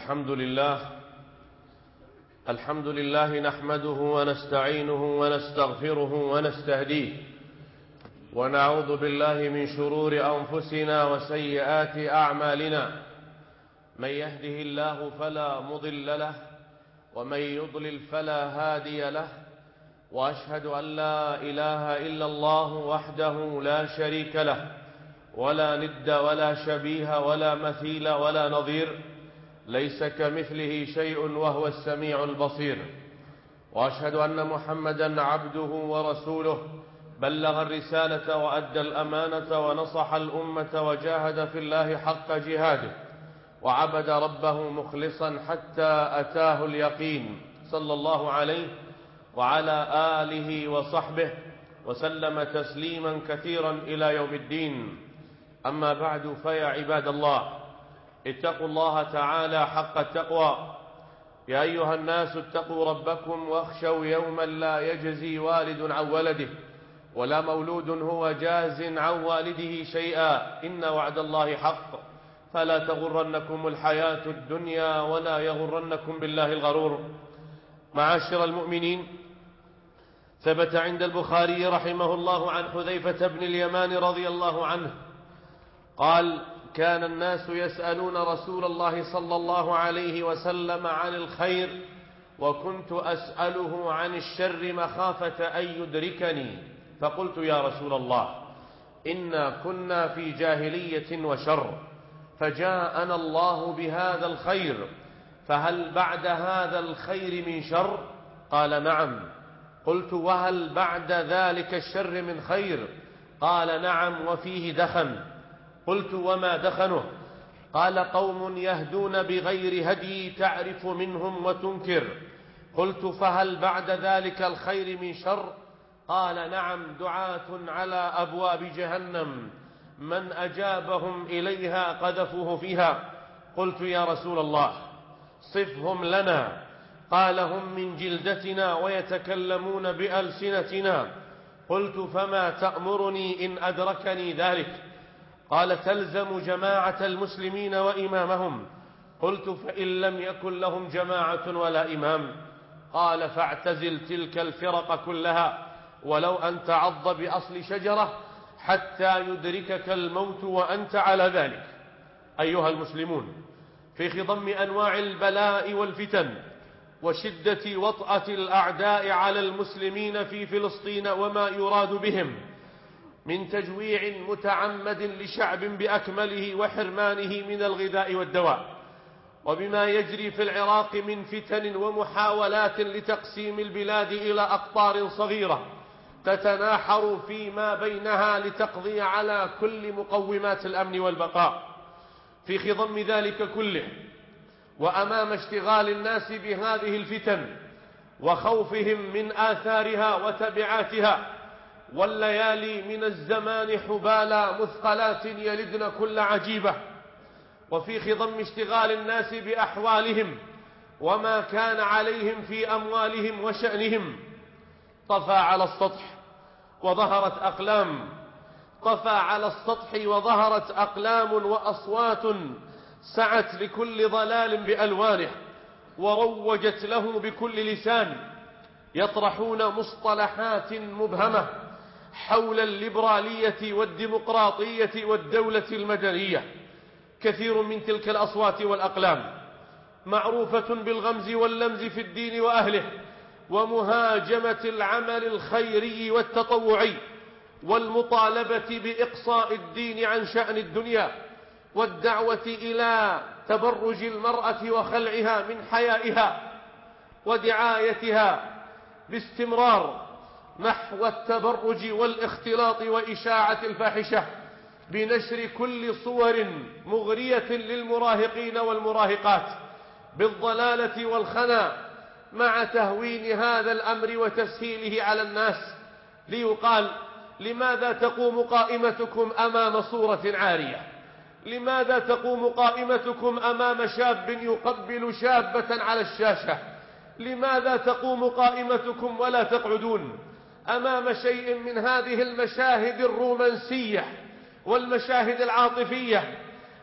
الحمد لله نحمده ونستعينه ونستغفره ونستهديه، ونعوذ بالله من شرور أنفسنا وسيئات أعمالنا. من يهده الله فلا مضل له، ومن يضلل فلا هادي له، وأشهد أن لا إله إلا الله وحده لا شريك له، ولا ند ولا شبيه ولا مثيل ولا نظير، ليس كمثله شيء وهو السميع البصير. وأشهد أن محمدا عبده ورسوله، بلغ الرسالة وأدى الأمانة ونصح الأمة وجاهد في الله حق جهاده، وعبد ربه مخلصا حتى أتاه اليقين، صلى الله عليه وعلى آله وصحبه وسلم تسليما كثيرا إلى يوم الدين. أما بعد، فيا عباد الله، اتقوا الله تعالى حق التقوى. يا أيها الناس اتقوا ربكم واخشوا يوما لا يجزي والد عن ولده، ولا مولود هو جاز عن والده شيئا، إن وعد الله حق، فلا تغرنكم الحياة الدنيا ولا يغرنكم بالله الغرور. معاشر المؤمنين، ثبت عند البخاري رحمه الله عن حذيفة بن اليمان رضي الله عنه قال: كان الناس يسألون رسول الله صلى الله عليه وسلم عن الخير، وكنت أسأله عن الشر مخافة أن يدركني، فقلت: يا رسول الله، إنا كنا في جاهلية وشر، فجاءنا الله بهذا الخير، فهل بعد هذا الخير من شر؟ قال: نعم. قلت: وهل بعد ذلك الشر من خير؟ قال: نعم، وفيه دخن. قلت: وما دخنه؟ قال: قوم يهدون بغير هدي، تعرف منهم وتنكر. قلت: فهل بعد ذلك الخير من شر؟ قال: نعم، دعاة على أبواب جهنم، من أجابهم إليها قذفوه فيها. قلت: يا رسول الله، صفهم لنا. قال: هم من جلدتنا ويتكلمون بألسنتنا. قلت: فما تأمرني إن أدركني ذلك؟ قال: تلزم جماعة المسلمين وإمامهم. قلت: فإن لم يكن لهم جماعة ولا إمام؟ قال: فاعتزل تلك الفرق كلها، ولو أن تعض بأصل شجرة حتى يدركك الموت وأنت على ذلك. أيها المسلمون، في خضم أنواع البلاء والفتن وشدة وطأة الأعداء على المسلمين في فلسطين وما يراد بهم من تجويع متعمد لشعب بأكمله وحرمانه من الغذاء والدواء، وبما يجري في العراق من فتن ومحاولات لتقسيم البلاد إلى أقطار صغيرة تتناحر فيما بينها لتقضي على كل مقومات الأمن والبقاء، في خضم ذلك كله وأمام اشتغال الناس بهذه الفتن وخوفهم من آثارها وتبعاتها، والليالي من الزمان حبالى مثقلات يلدن كل عجيبة، وفي خضم اشتغال الناس بأحوالهم وما كان عليهم في أموالهم وشأنهم، طفى على السطح وظهرت أقلام وأصوات سعت لكل ضلال بألوانه، وروجت له بكل لسان، يطرحون مصطلحات مبهمة حول الليبرالية والديمقراطية والدولة المدنية. كثير من تلك الأصوات والأقلام معروفة بالغمز واللمز في الدين وأهله، ومهاجمة العمل الخيري والتطوعي، والمطالبة بإقصاء الدين عن شأن الدنيا، والدعوة إلى تبرج المرأة وخلعها من حيائها، ودعايتها باستمرار نحو التبرج والاختلاط وإشاعة الفاحشة، بنشر كل صور مغرية للمراهقين والمراهقات بالضلالة والخنا، مع تهوين هذا الأمر وتسهيله على الناس، ليقال: لماذا تقوم قائمتكم أمام صورة عارية؟ لماذا تقوم قائمتكم أمام شاب يقبل شابة على الشاشة؟ لماذا تقوم قائمتكم ولا تقعدون أمام شيء من هذه المشاهد الرومانسية والمشاهد العاطفية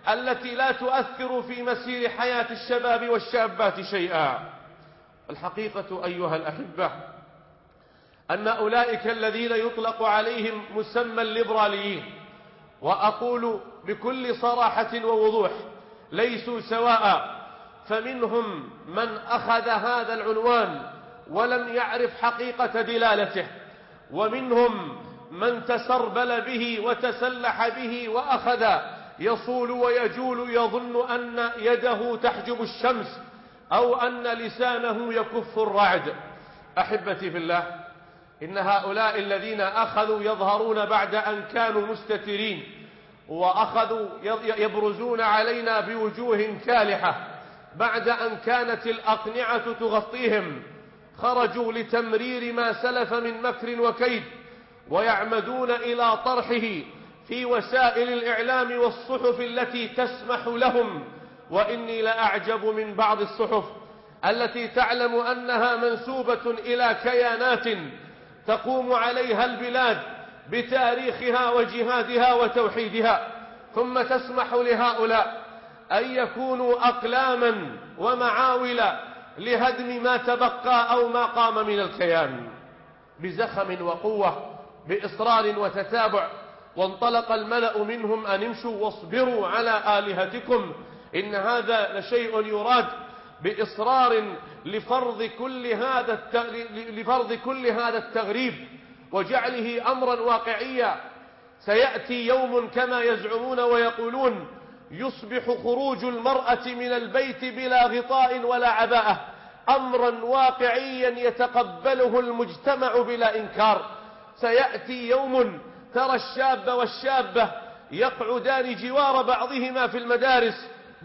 التي لا تؤثر في مسير حياة الشباب والشابات شيئا. الحقيقة أيها الأحبة أن أولئك الذين يطلق عليهم مسمى الليبراليين، وأقول بكل صراحة ووضوح ليسوا سواء، فمنهم من أخذ هذا العنوان ولم يعرف حقيقة دلالته، ومنهم من تسربل به وتسلح به وأخذ يصول ويجول يظن أن يده تحجب الشمس أو أن لسانه يكف الرعد. أحبتي في الله، إن هؤلاء الذين أخذوا يظهرون بعد أن كانوا مستترين وأخذوا يبرزون علينا بوجوه كالحة بعد أن كانت الأقنعة تغطيهم، خرجوا لتمرير ما سلف من مكر وكيد، ويعمدون إلى طرحه في وسائل الإعلام والصحف التي تسمح لهم. وإني لأعجب من بعض الصحف التي تعلم أنها منسوبة إلى كيانات تقوم عليها البلاد بتاريخها وجهادها وتوحيدها، ثم تسمح لهؤلاء أن يكونوا أقلاما ومعاول لهدم ما تبقى أو ما قام من الكيان بزخم وقوة بإصرار وتتابع. وانطلق الملأ منهم أن امشوا واصبروا على آلهتكم، إن هذا لشيء يراد بإصرار لفرض كل هذا التغريب وجعله أمرا واقعيا. سيأتي يوم كما يزعمون ويقولون يصبح خروج المرأة من البيت بلا غطاء ولا عباءة أمرا واقعيا يتقبله المجتمع بلا إنكار. سيأتي يوم ترى الشاب والشابة يقعدان جوار بعضهما في المدارس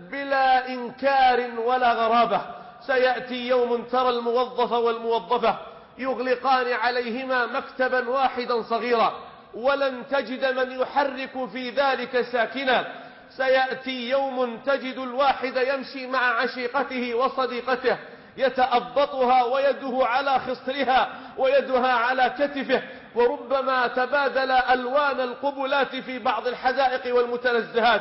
بلا إنكار ولا غرابة. سيأتي يوم ترى الموظف والموظفة يغلقان عليهما مكتبا واحدا صغيرا ولن تجد من يحرك في ذلك ساكنا. سيأتي يوم تجد الواحد يمشي مع عشيقته وصديقته يتأبطها ويده على خصرها ويدها على كتفه، وربما تبادل ألوان القبلات في بعض الحدائق والمتنزهات،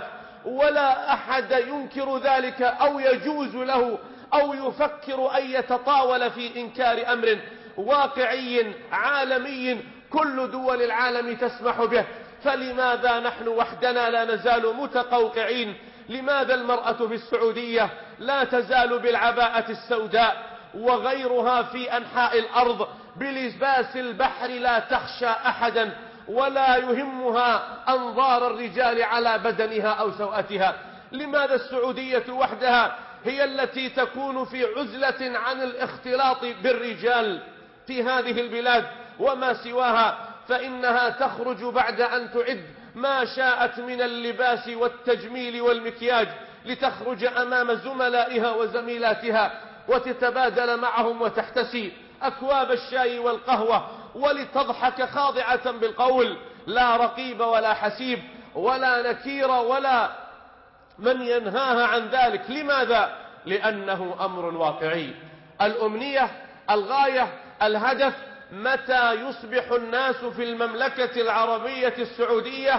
ولا أحد ينكر ذلك أو يجوز له أو يفكر أن يتطاول في إنكار أمر واقعي عالمي كل دول العالم تسمح به. فلماذا نحن وحدنا لا نزال متقوقعين؟ لماذا المرأة في السعودية لا تزال بالعباءة السوداء وغيرها في أنحاء الأرض بلباس البحر لا تخشى أحدا ولا يهمها أنظار الرجال على بدنها أو سوءتها؟ لماذا السعودية وحدها هي التي تكون في عزلة عن الاختلاط بالرجال في هذه البلاد، وما سواها فإنها تخرج بعد أن تعد ما شاءت من اللباس والتجميل والمكياج لتخرج أمام زملائها وزميلاتها وتتبادل معهم وتحتسي أكواب الشاي والقهوة ولتضحك خاضعة بالقول، لا رقيب ولا حسيب ولا نكير ولا من ينهاها عن ذلك. لماذا؟ لأنه أمر واقعي. الأمنية، الغاية، الهدف، متى يصبح الناس في المملكة العربية السعودية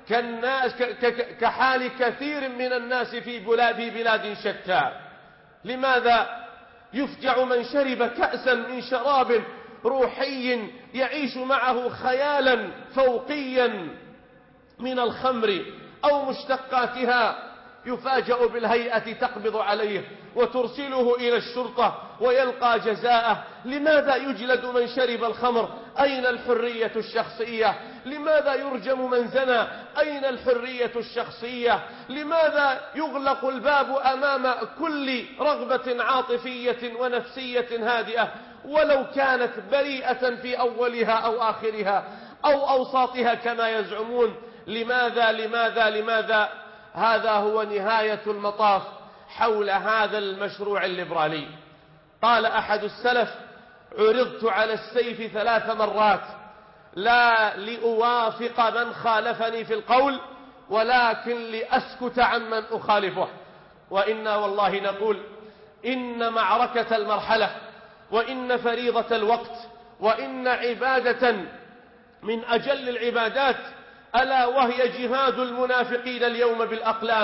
كحال كثير من الناس في بلاد شتى؟ لماذا يفجع من شرب كأسا من شراب روحي يعيش معه خيالا فوقيا من الخمر أو مشتقاتها، يفاجأ بالهيئة تقبض عليه وترسله إلى الشرطة ويلقى جزاءه؟ لماذا يجلد من شرب الخمر؟ أين الحرية الشخصية؟ لماذا يرجم من زنى؟ أين الحرية الشخصية؟ لماذا يغلق الباب أمام كل رغبة عاطفية ونفسية هادئة ولو كانت بريئة في أولها أو آخرها أو أوساطها كما يزعمون؟ لماذا لماذا لماذا؟ هذا هو نهاية المطاف حول هذا المشروع الليبرالي. قال أحد السلف: عرضت على السيف 3 مرات، لا لأوافق من خالفني في القول ولكن لأسكت عن من أخالفه. وإنا والله نقول إن معركة المرحلة وإن فريضة الوقت وإن عبادة من أجل العبادات ألا وهي جهاد المنافقين اليوم بالأقلام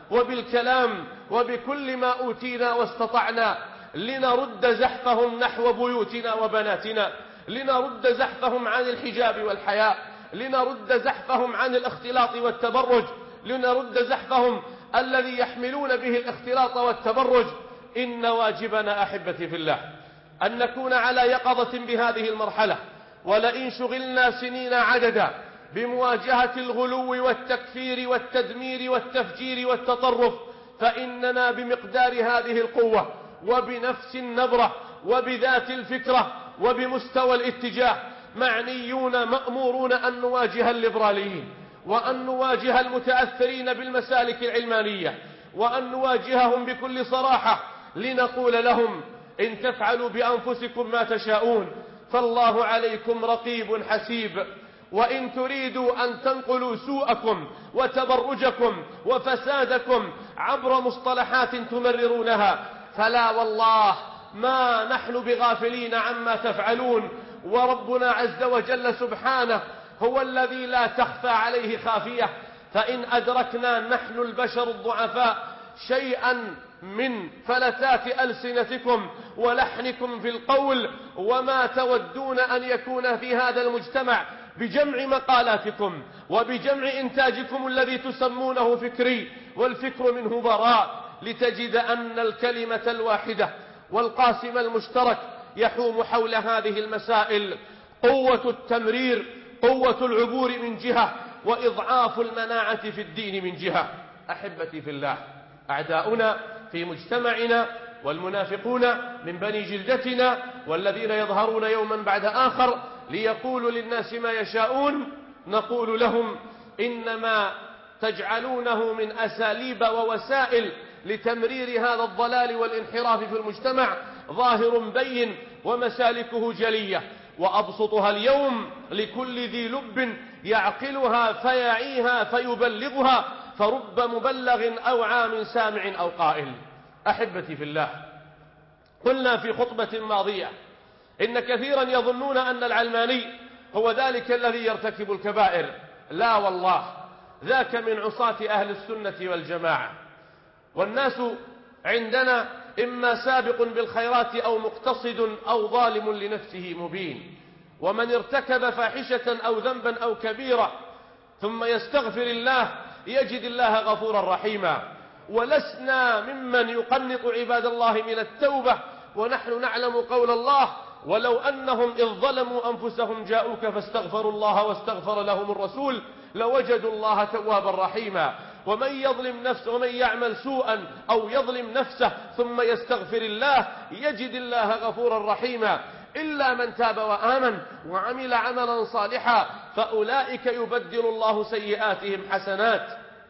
وبالكلام وبكل ما أوتينا واستطعنا لنرد زحفهم نحو بيوتنا وبناتنا، لنرد زحفهم عن الحجاب والحياء، لنرد زحفهم عن الاختلاط والتبرج، لنرد زحفهم الذي يحملون به الاختلاط والتبرج. إن واجبنا أحبتي في الله أن نكون على يقظة بهذه المرحلة، ولئن شغلنا سنين عددا بمواجهة الغلو والتكفير والتدمير والتفجير والتطرف فإننا بمقدار هذه القوة وبنفس النبرة وبذات الفكرة وبمستوى الاتجاه معنيون مأمورون أن نواجه الليبراليين، وأن نواجه المتأثرين بالمسالك العلمانية، وأن نواجههم بكل صراحة لنقول لهم إن تفعلوا بأنفسكم ما تشاءون فالله عليكم رقيب حسيب، وإن تريدوا أن تنقلوا سوءكم وتبرجكم وفسادكم عبر مصطلحات تمررونها فلا والله ما نحن بغافلين عما تفعلون، وربنا عز وجل سبحانه هو الذي لا تخفى عليه خافية. فإن أدركنا نحن البشر الضعفاء شيئا من فلتات ألسنتكم ولحنكم في القول وما تودون أن يكون في هذا المجتمع بجمع مقالاتكم وبجمع إنتاجكم الذي تسمونه فكري والفكر منه براء، لتجد أن الكلمة الواحدة والقاسم المشترك يحوم حول هذه المسائل قوة التمرير، قوة العبور من جهة، وإضعاف المناعة في الدين من جهة. أحبتي في الله، أعداؤنا في مجتمعنا والمنافقون من بني جلدتنا والذين يظهرون يوما بعد آخر ليقولوا للناس ما يشاءون نقول لهم إنما تجعلونه من أساليب ووسائل لتمرير هذا الضلال والانحراف في المجتمع ظاهر بين ومسالكه جلية، وأبسطها اليوم لكل ذي لب يعقلها فيعيها فيبلغها، فرب مبلغ أو عام سامع أو قائل. أحبتي في الله، قلنا في خطبة ماضية إن كثيرا يظنون أن العلماني هو ذلك الذي يرتكب الكبائر. لا والله، ذاك من عصاة أهل السنة والجماعة، والناس عندنا إما سابق بالخيرات أو مقتصد أو ظالم لنفسه مبين. ومن ارتكب فاحشة أو ذنبا أو كبيرة ثم يستغفر الله يجد الله غفورا رحيما. ولسنا ممن يقنط عباد الله من التوبة، ونحن نعلم قول الله ولو أنهم إذ ظلموا أنفسهم جاءوك فاستغفروا الله واستغفر لهم الرسول لوجدوا الله توابا رحيما. ومن يظلم نفسه ومن يعمل سوءا أو يظلم نفسه ثم يستغفر الله يجد الله غفورا رحيما، إلا من تاب وآمن وعمل عملا صالحا فأولئك يبدل الله سيئاتهم حسنات.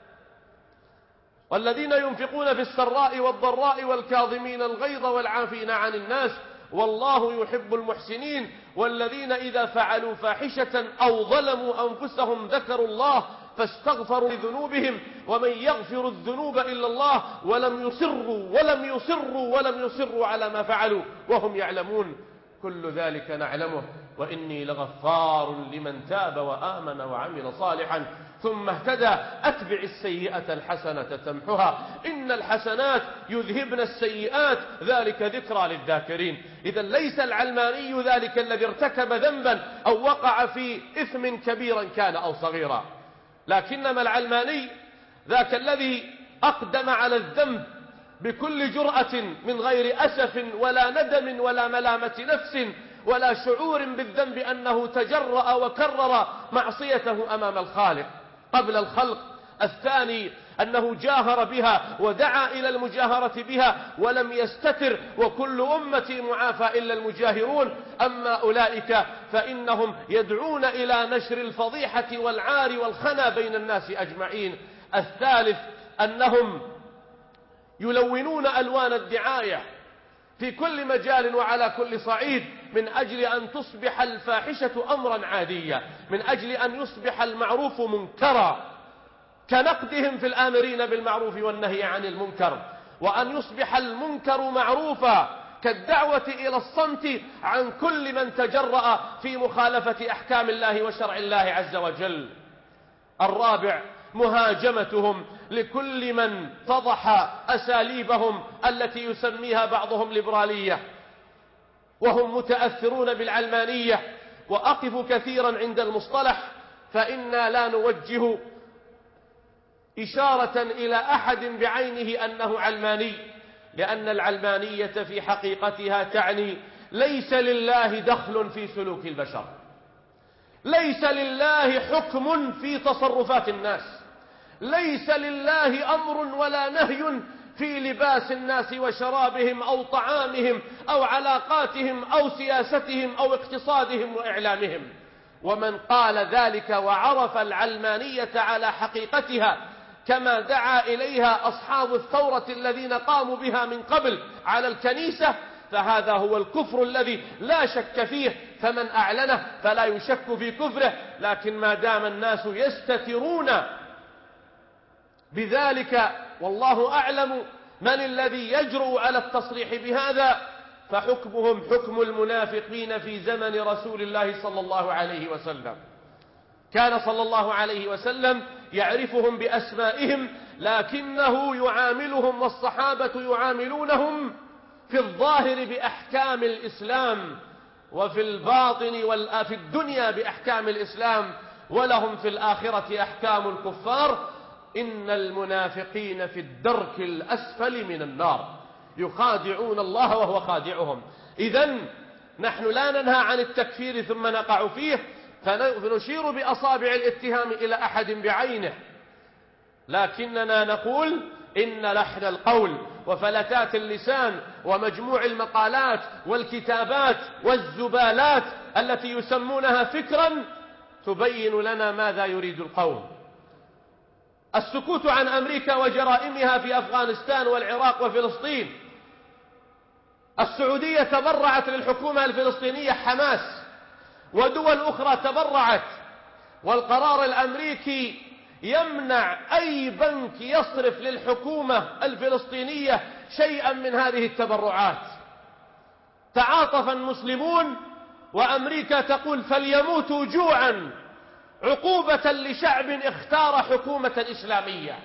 والذين ينفقون في السراء والضراء والكاظمين الغيظ والعافين عن الناس والله يحب المحسنين. والذين إذا فعلوا فاحشة أو ظلموا أنفسهم ذكروا الله فاستغفروا لذنوبهم ومن يغفر الذنوب إلا الله ولم يصروا على ما فعلوا وهم يعلمون. كل ذلك نعلمه، وإني لغفار لمن تاب وآمن وعمل صالحا ثم اهتدى. أتبع السيئة الحسنة تمحها إن الحسنات يذهبن السيئات ذلك ذكرى للذاكرين. إذا ليس العلماني ذلك الذي ارتكب ذنبا أو وقع في إثم كبيرا كان أو صغيرا، لكنما العلماني ذاك الذي أقدم على الذنب بكل جرأة من غير أسف ولا ندم ولا ملامة نفس ولا شعور بالذنب أنه تجرأ وكرر معصيته أمام الخالق قبل الخلق. الثاني أنه جاهر بها ودعا إلى المجاهرة بها ولم يستتر، وكل أمتي معافى إلا المجاهرون. أما أولئك فإنهم يدعون إلى نشر الفضيحة والعار والخنا بين الناس أجمعين. الثالث أنهم يلونون ألوان الدعاية في كل مجال وعلى كل صعيد من أجل أن تصبح الفاحشة أمرا عاديا، من أجل أن يصبح المعروف منكرا، كنقدهم في الآمرين بالمعروف والنهي عن المنكر، وأن يصبح المنكر معروفا كالدعوة إلى الصمت عن كل من تجرأ في مخالفة أحكام الله وشرع الله عز وجل. الرابع مهاجمتهم لكل من فضح أساليبهم التي يسميها بعضهم ليبرالية، وهم متأثرون بالعلمانية. وأقف كثيرا عند المصطلح، فإنا لا نوجه إشارة إلى أحد بعينه أنه علماني، لأن العلمانية في حقيقتها تعني ليس لله دخل في سلوك البشر، ليس لله حكم في تصرفات الناس، ليس لله أمر ولا نهي في لباس الناس وشرابهم أو طعامهم أو علاقاتهم أو سياستهم أو اقتصادهم وإعلامهم. ومن قال ذلك وعرف العلمانية على حقيقتها كما دعا إليها أصحاب الثورة الذين قاموا بها من قبل على الكنيسة، فهذا هو الكفر الذي لا شك فيه، فمن أعلنه فلا يشك في كفره. لكن ما دام الناس يستترون بذلك، والله أعلم من الذي يجرؤ على التصريح بهذا، فحكمهم حكم المنافقين في زمن رسول الله صلى الله عليه وسلم. كان صلى الله عليه وسلم يعرفهم بأسمائهم، لكنه يعاملهم والصحابة يعاملونهم في الظاهر بأحكام الإسلام، وفي الباطن في الدنيا بأحكام الإسلام، ولهم في الآخرة أحكام الكفار. إن المنافقين في الدرك الأسفل من النار يخادعون الله وهو خادعهم. إذن نحن لا ننهى عن التكفير ثم نقع فيه فنشير بأصابع الاتهام إلى أحد بعينه، لكننا نقول إن لحن القول وفلتات اللسان ومجموع المقالات والكتابات والزبالات التي يسمونها فكرا تبين لنا ماذا يريد القوم. السكوت عن أمريكا وجرائمها في أفغانستان والعراق وفلسطين. السعودية تبرعت للحكومة الفلسطينية حماس، ودول أخرى تبرعت، والقرار الأمريكي يمنع أي بنك يصرف للحكومة الفلسطينية شيئا من هذه التبرعات. تعاطف المسلمون، وأمريكا تقول فليموتوا جوعا عقوبة لشعب اختار حكومة إسلامية.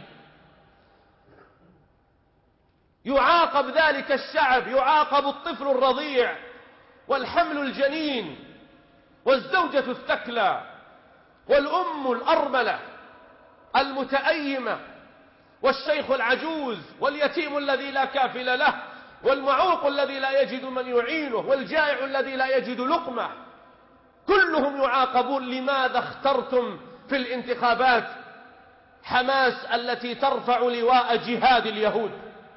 يعاقب ذلك الشعب، يعاقب الطفل الرضيع والحمل الجنين والزوجة الثكلى والأم الأرملة المتأيمة والشيخ العجوز واليتيم الذي لا كافل له والمعوق الذي لا يجد من يعينه والجائع الذي لا يجد لقمة. كلهم يعاقبون. لماذا اخترتم في الانتخابات حماس التي ترفع لواء جهاد اليهود؟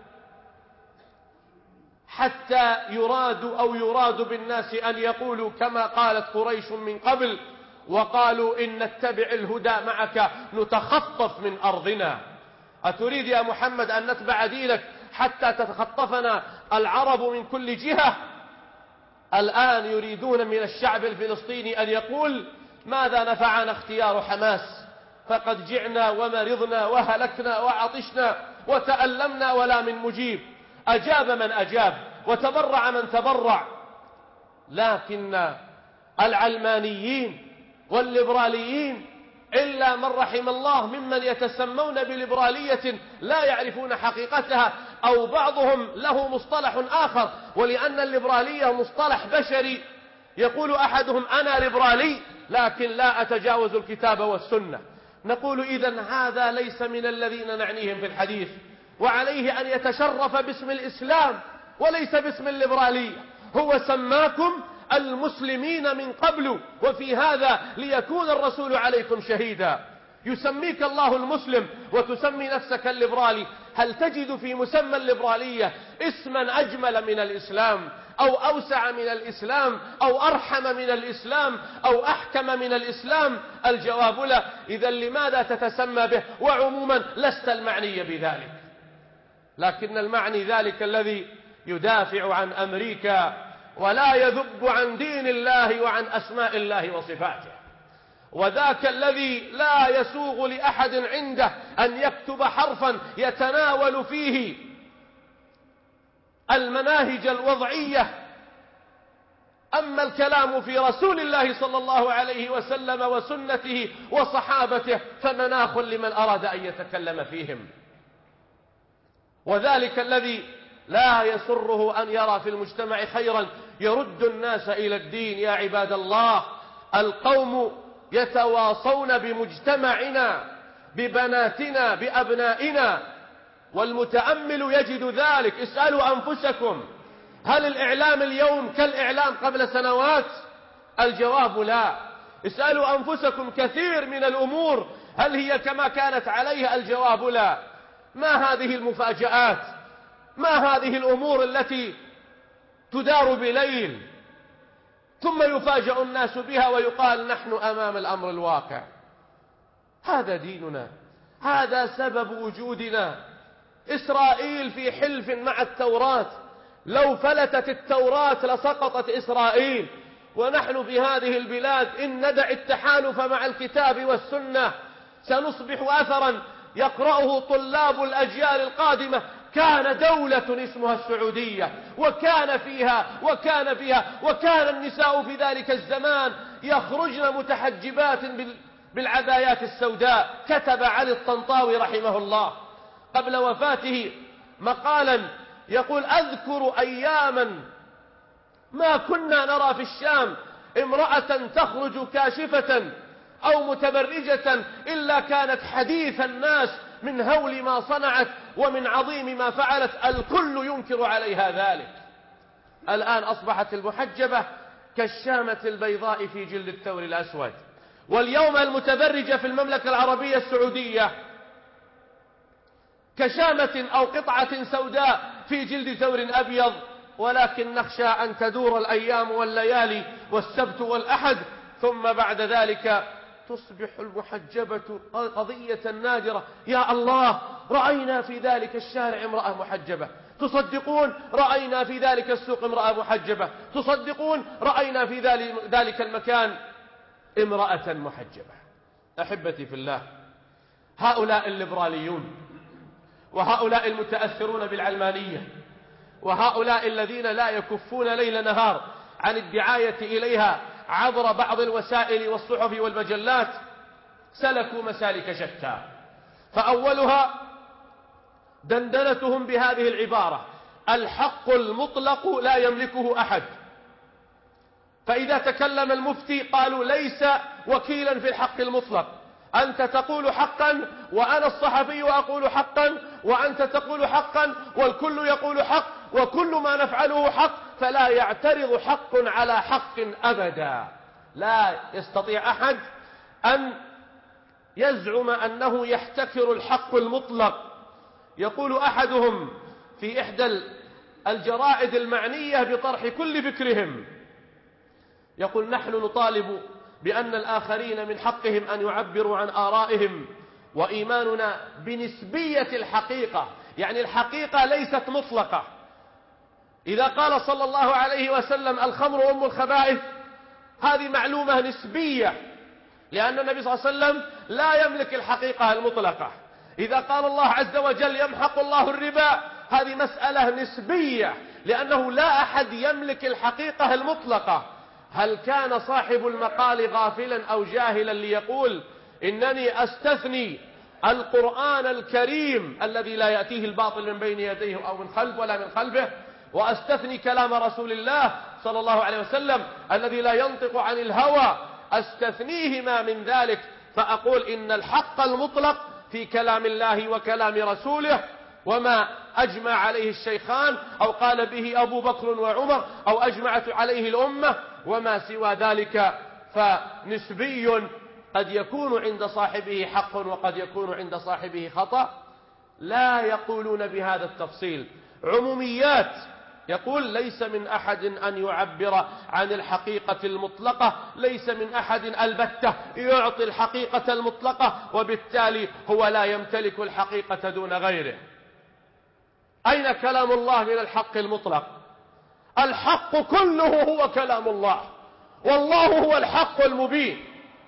حتى يراد بالناس أن يقولوا كما قالت قريش من قبل، وقالوا إن نتبع الهدى معك نتخطف من أرضنا. أتريد يا محمد أن نتبع دينك حتى تتخطفنا العرب من كل جهة؟ الآن يريدون من الشعب الفلسطيني أن يقول ماذا نفعنا اختيار حماس، فقد جعنا ومرضنا وهلكنا وعطشنا وتألمنا ولا من مجيب. أجاب من أجاب وتبرع من تبرع، لكن العلمانيين والليبراليين إلا من رحم الله ممن يتسمون بليبرالية لا يعرفون حقيقتها، أو بعضهم له مصطلح آخر. ولأن الليبرالية مصطلح بشري، يقول أحدهم أنا ليبرالي لكن لا أتجاوز الكتاب والسنة. نقول إذن هذا ليس من الذين نعنيهم في الحديث، وعليه أن يتشرف باسم الإسلام وليس باسم الليبرالية. هو سماكم المسلمين من قبل، وفي هذا ليكون الرسول عليكم شهيدا. يسميك الله المسلم وتسمي نفسك الليبرالي. هل تجد في مسمى الليبرالية اسما أجمل من الإسلام أو أوسع من الإسلام أو أرحم من الإسلام أو أحكم من الإسلام؟ الجواب لا. إذا لماذا تتسمى به؟ وعموما لست المعني بذلك، لكن المعني ذلك الذي يدافع عن أمريكا ولا يذب عن دين الله وعن أسماء الله وصفاته، وذاك الذي لا يسوغ لأحد عنده أن يكتب حرفا يتناول فيه المناهج الوضعية أما الكلام في رسول الله صلى الله عليه وسلم وسنته وصحابته فمناخ لمن أراد أن يتكلم فيهم. وذلك الذي لا يسره أن يرى في المجتمع خيرا يرد الناس إلى الدين. يا عباد الله، القوم يتواصون بمجتمعنا، ببناتنا، بأبنائنا، والمتأمل يجد ذلك. اسألوا أنفسكم: هل الإعلام اليوم كالإعلام قبل سنوات؟ الجواب لا. اسألوا أنفسكم: كثير من الأمور هل هي كما كانت عليها؟ الجواب لا. ما هذه المفاجآت؟ ما هذه الأمور التي تدار بليل ثم يفاجأ الناس بها ويقال نحن أمام الأمر الواقع؟ هذا ديننا، هذا سبب وجودنا. إسرائيل في حلف مع التوراة، لو فلتت التوراة لسقطت إسرائيل. ونحن في هذه البلاد إن ندع التحالف مع الكتاب والسنة سنصبح أثرا يقرأه طلاب الأجيال القادمة. كان دولة اسمها السعودية، وكان النساء في ذلك الزمان يخرجن متحجبات بالعبايات السوداء. كتب علي الطنطاوي رحمه الله قبل وفاته مقالا يقول: أذكر أياما ما كنا نرى في الشام امرأة تخرج كاشفة أو متبرجة إلا كانت حديث الناس من هول ما صنعت ومن عظيم ما فعلت. الكل ينكر عليها ذلك. الآن أصبحت المحجبة كالشامة البيضاء في جلد الثور الأسود. واليوم المتبرجة في المملكة العربية السعودية كشامة أو قطعة سوداء في جلد ثور أبيض. ولكن نخشى أن تدور الأيام والليالي والسبت والأحد، ثم بعد ذلك تصبح المحجبة قضية نادرة. يا الله، رأينا في ذلك الشارع امرأة محجبة. تصدقون؟ رأينا في ذلك السوق امرأة محجبة. تصدقون؟ رأينا في ذلك المكان امرأة محجبة. أحبتي في الله، هؤلاء الليبراليون، وهؤلاء المتأثرون بالعلمانية، وهؤلاء الذين لا يكفون ليل نهار عن الدعاية إليها عبر بعض الوسائل والصحف والمجلات، سلكوا مسالك شتى. فأولها دندنتهم بهذه العبارة: الحق المطلق لا يملكه أحد. فإذا تكلم المفتي قالوا: ليس وكيلا في الحق المطلق، أنت تقول حقا وأنا الصحفي أقول حقا، وأنت تقول حقا والكل يقول حق، وكل ما نفعله حق، فلا يعترض حق على حق أبدا. لا يستطيع أحد أن يزعم أنه يحتكر الحق المطلق. يقول أحدهم في إحدى الجرائد المعنية بطرح كل فكرهم، يقول: نحن نطالب بأن الآخرين من حقهم أن يعبروا عن آرائهم، وإيماننا بنسبية الحقيقة، يعني الحقيقة ليست مطلقة. إذا قال صلى الله عليه وسلم الخمر أم الخبائث، هذه معلومة نسبية، لأن النبي صلى الله عليه وسلم لا يملك الحقيقة المطلقة. إذا قال الله عز وجل يمحق الله الربا، هذه مسألة نسبية، لأنه لا أحد يملك الحقيقة المطلقة. هل كان صاحب المقال غافلا أو جاهلا ليقول إنني أستثني القرآن الكريم الذي لا يأتيه الباطل من بين يديه أو من خلف ولا من خلفه، وأستثني كلام رسول الله صلى الله عليه وسلم الذي لا ينطق عن الهوى، أستثنيهما من ذلك، فأقول إن الحق المطلق في كلام الله وكلام رسوله، وما أجمع عليه الشيخان أو قال به أبو بكر وعمر أو أجمعت عليه الأمة، وما سوى ذلك فنسبي، قد يكون عند صاحبه حق وقد يكون عند صاحبه خطأ. لا يقولون بهذا التفصيل، عموميات. يقول: ليس من أحد أن يعبر عن الحقيقة المطلقة، ليس من أحد البتة يعطي الحقيقة المطلقة، وبالتالي هو لا يمتلك الحقيقة دون غيره. أين كلام الله من الحق المطلق؟ الحق كله هو كلام الله، والله هو الحق المبين.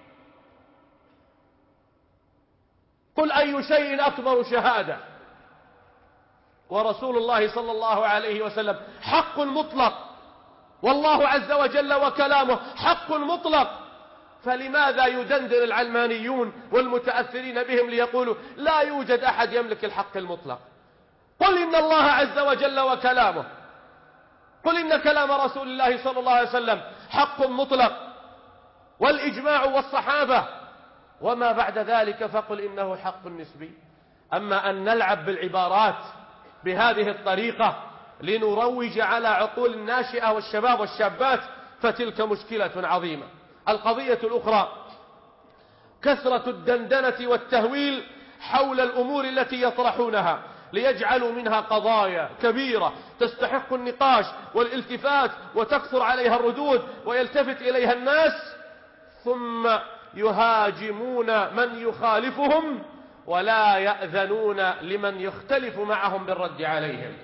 قل أي شيء أكبر شهادة، ورسول الله صلى الله عليه وسلم حق مطلق، والله عز وجل وكلامه حق مطلق، فلماذا يدندن العلمانيون والمتأثرين بهم ليقولوا لا يوجد أحد يملك الحق المطلق؟ قل إن الله عز وجل وكلامه، قل إن كلام رسول الله صلى الله عليه وسلم حق مطلق، والإجماع والصحابة، وما بعد ذلك فقل إنه حق نسبي. أما أن نلعب بالعبارات بهذه الطريقة لنروج على عقول الناشئة والشباب والشابات فتلك مشكلة عظيمة. القضية الأخرى كثرة الدندنة والتهويل حول الأمور التي يطرحونها ليجعلوا منها قضايا كبيرة تستحق النقاش والالتفات وتكثر عليها الردود ويلتفت إليها الناس، ثم يهاجمون من يخالفهم ولا يأذنون لمن يختلف معهم بالرد عليهم.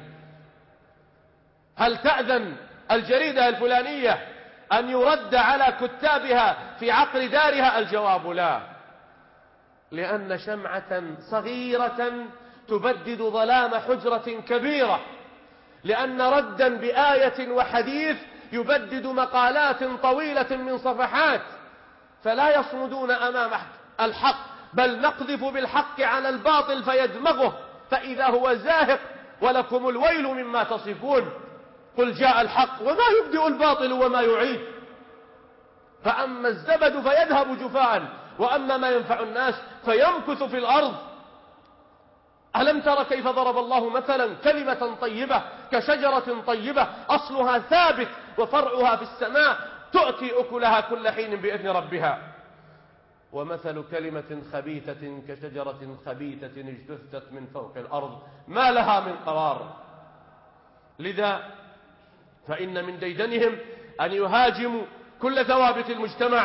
هل تأذن الجريدة الفلانية أن يرد على كتابها في عقر دارها؟ الجواب لا، لأن شمعة صغيرة تبدد ظلام حجرة كبيرة، لأن ردا بآية وحديث يبدد مقالات طويلة من صفحات، فلا يصمدون أمام الحق، بل نقذف بالحق على الباطل فيدمغه فإذا هو زاهق، ولكم الويل مما تصفون. قل جاء الحق وما يبدئ الباطل وما يعيد، فأما الزبد فيذهب جفاء وأما ما ينفع الناس فيمكث في الأرض. ألم تر كيف ضرب الله مثلا كلمة طيبة كشجرة طيبة أصلها ثابت وفرعها في السماء تؤتي أكلها كل حين بإذن ربها، ومثل كلمة خبيثة كشجرة خبيثة اجتثت من فوق الأرض ما لها من قرار. لذا فإن من ديدنهم أن يهاجموا كل ثوابت المجتمع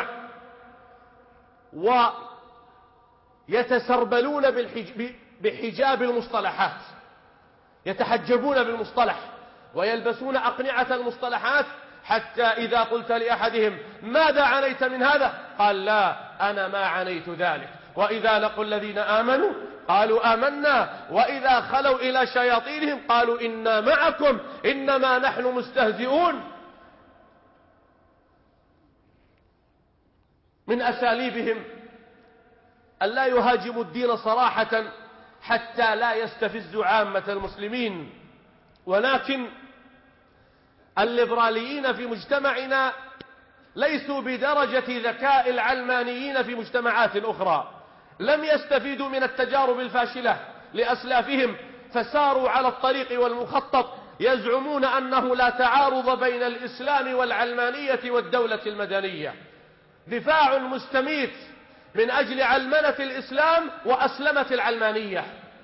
ويتسربلون بحجاب المصطلحات، يتحجبون بالمصطلح ويلبسون أقنعة المصطلحات، حتى إذا قلت لأحدهم ماذا عنيت من هذا؟ قال لا أنا ما عنيت ذلك. وإذا لقوا الذين آمنوا قالوا آمنا وإذا خلوا إلى شياطينهم قالوا إنا معكم إنما نحن مستهزئون. من أساليبهم أن لا يهاجموا الدين صراحة حتى لا يستفزوا عامة المسلمين، ولكن الليبراليين في مجتمعنا ليسوا بدرجة ذكاء العلمانيين في مجتمعات أخرى، لم يستفيدوا من التجارب الفاشلة لأسلافهم فساروا على الطريق والمخطط، يزعمون أنه لا تعارض بين الإسلام والعلمانية والدولة المدنية. دفاع مستميت من أجل علمنة الإسلام وأسلمة العلمانية،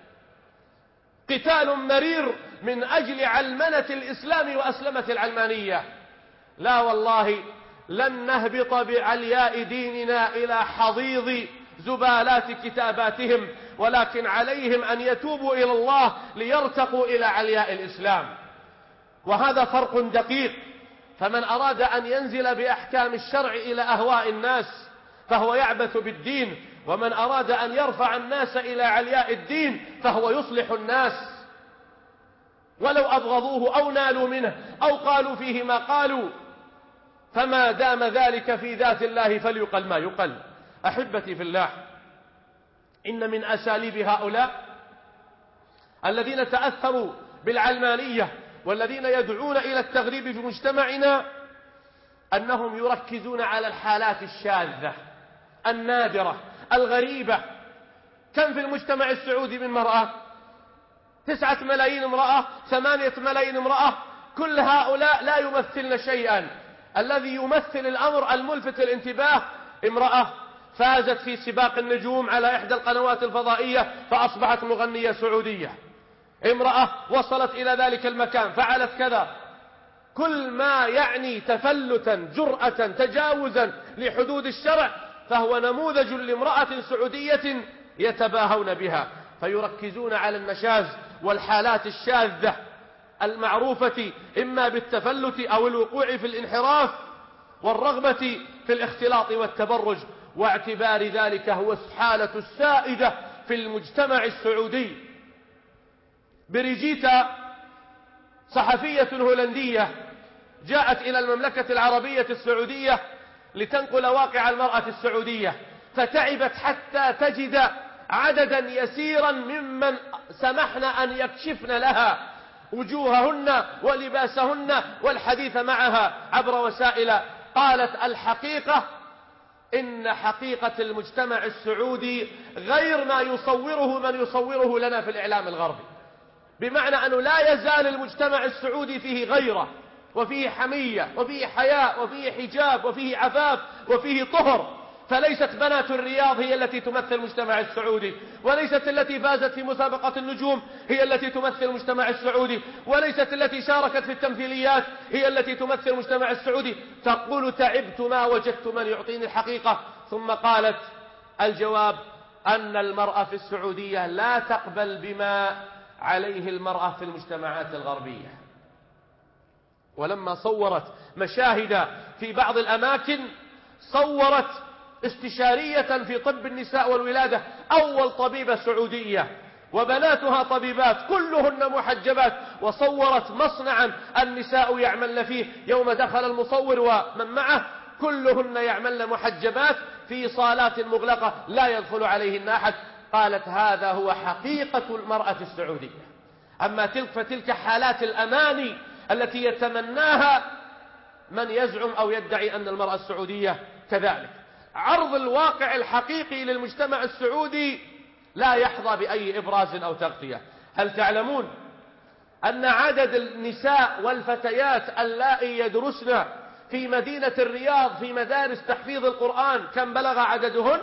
قتال مرير من أجل علمنة الإسلام وأسلمة العلمانية. لا والله لن نهبط بعلياء ديننا إلى حضيض زبالات كتاباتهم، ولكن عليهم أن يتوبوا إلى الله ليرتقوا إلى علياء الإسلام، وهذا فرق دقيق. فمن أراد أن ينزل بأحكام الشرع إلى أهواء الناس فهو يعبث بالدين، ومن أراد أن يرفع الناس إلى علياء الدين فهو يصلح الناس، ولو أبغضوه أو نالوا منه أو قالوا فيه ما قالوا، فما دام ذلك في ذات الله فليقل ما يقل. أحبتي في الله، إن من أساليب هؤلاء الذين تأثروا بالعلمانية والذين يدعون إلى التغريب في مجتمعنا أنهم يركزون على الحالات الشاذة النادرة الغريبة. كم في المجتمع السعودي من مرأة؟ 9 ملايين امرأة، 8 ملايين امرأة، كل هؤلاء لا يمثلن شيئا. الذي يمثل الأمر الملفت للانتباه امرأة فازت في سباق النجوم على إحدى القنوات الفضائية فأصبحت مغنية سعودية، امرأة وصلت إلى ذلك المكان فعلت كذا. كل ما يعني تفلتا جرأة تجاوزا لحدود الشرع فهو نموذج لامرأة سعودية يتباهون بها، فيركزون على النشاز والحالات الشاذة المعروفة إما بالتفلت أو الوقوع في الانحراف والرغبة في الاختلاط والتبرج، واعتبار ذلك هو الحالة السائدة في المجتمع السعودي. بريجيتا صحفية هولندية جاءت إلى المملكة العربية السعودية لتنقل واقع المرأة السعودية، فتعبت حتى تجد عددا يسيرا ممن سمحنا أن يكشفن لها وجوههن ولباسهن والحديث معها عبر وسائل. قالت: الحقيقة إن حقيقة المجتمع السعودي غير ما يصوره من يصوره لنا في الإعلام الغربي، بمعنى أنه لا يزال المجتمع السعودي فيه غيرة وفيه حمية وفيه حياء وفيه حجاب وفيه عفاف وفيه طهر. فليست بنات الرياض هي التي تمثل المجتمع السعودي، وليست التي فازت في مسابقة النجوم هي التي تمثل المجتمع السعودي، وليست التي شاركت في التمثيليات هي التي تمثل المجتمع السعودي. تقول: تعبت ما وجدت من يعطيني الحقيقة. ثم قالت: الجواب أن المرأة في السعودية لا تقبل بما عليه المرأة في المجتمعات الغربية. ولما صورت مشاهد في بعض الأماكن، صورت استشارية في طب النساء والولادة، أول طبيبة سعودية وبناتها طبيبات كلهن محجبات، وصورت مصنعا النساء يعملن فيه. يوم دخل المصور ومن معه كلهن يعملن محجبات في صالات مغلقة لا يدخل عليهن أحد. قالت: هذا هو حقيقة المرأة السعودية. أما فتلك حالات الأماني التي يتمناها من يزعم أو يدعي أن المرأة السعودية كذلك. عرض الواقع الحقيقي للمجتمع السعودي لا يحظى بأي إبراز أو تغطية. هل تعلمون أن عدد النساء والفتيات اللائي يدرسن في مدينة الرياض في مدارس تحفيظ القرآن كم بلغ عددهن؟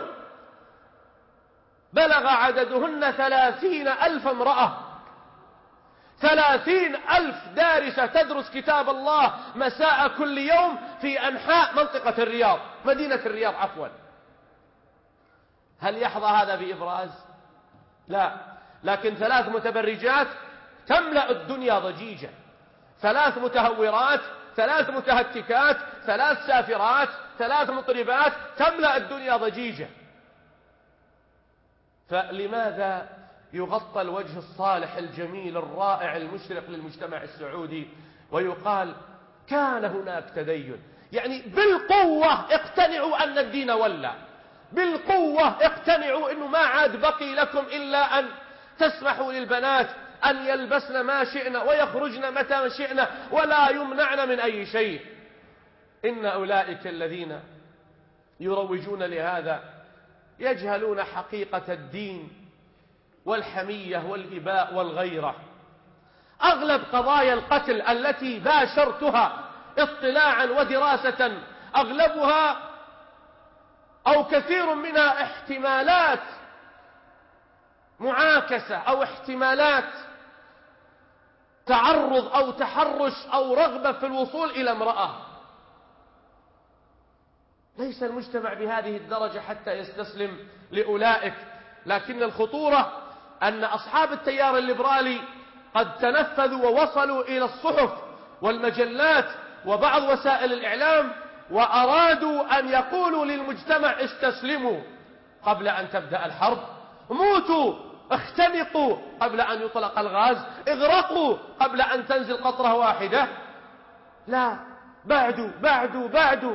بلغ عددهن 30,000 امرأة. 30,000 دارسة تدرس كتاب الله مساء كل يوم في أنحاء منطقة الرياض، مدينة الرياض عفوا. هل يحظى هذا بإبراز؟ لا. لكن 3 متبرجات تملأ الدنيا ضجيجا، 3 متهورات، 3 متهتكات، 3 سافرات، 3 مطربات تملأ الدنيا ضجيجا. فلماذا يغطى الوجه الصالح الجميل الرائع المشرق للمجتمع السعودي ويقال كان هناك تدين؟ يعني بالقوة اقتنعوا أن الدين ولى، بالقوة اقتنعوا أنه ما عاد بقي لكم إلا أن تسمحوا للبنات أن يلبسن ما شئن ويخرجن متى شئن ولا يمنعن من أي شيء. إن أولئك الذين يروجون لهذا يجهلون حقيقة الدين والحمية والإباء والغيرة. أغلب قضايا القتل التي باشرتها اطلاعا ودراسة أغلبها أو كثير منها احتمالات معاكسة أو احتمالات تعرض أو تحرش أو رغبة في الوصول إلى امرأة. ليس المجتمع بهذه الدرجة حتى يستسلم لأولئك، لكن الخطورة أن أصحاب التيار الليبرالي قد تنفذوا ووصلوا إلى الصحف والمجلات وبعض وسائل الإعلام وأرادوا أن يقولوا للمجتمع: استسلموا قبل أن تبدأ الحرب، موتوا، اختنقوا قبل أن يطلق الغاز، اغرقوا قبل أن تنزل قطرة واحدة. لا، بعد